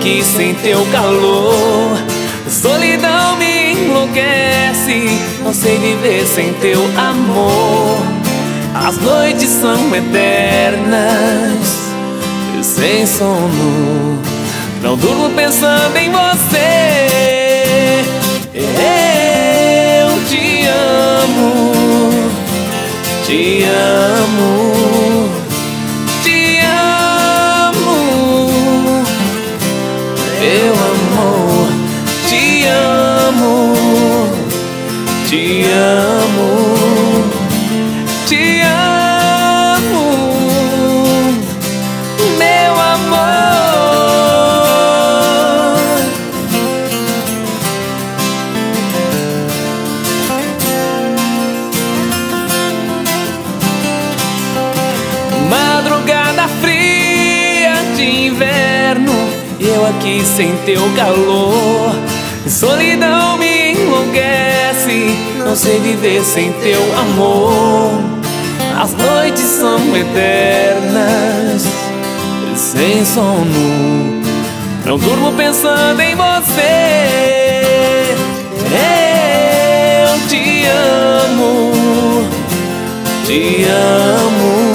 aqui sem teu calor. Solidão me enlouquece, não sei viver sem teu amor. As noites são eternas, sem sono, não durmo pensando em você. Eu te amo, te amo, te amo, meu amor. Te amo, te amo, te amo, meu amor. Madrugada fria de inverno, eu aqui sem teu calor. Solidão me enlouquece, não sei viver sem teu amor. As noites são eternas, sem sono, não durmo pensando em você. Eu te amo, te amo.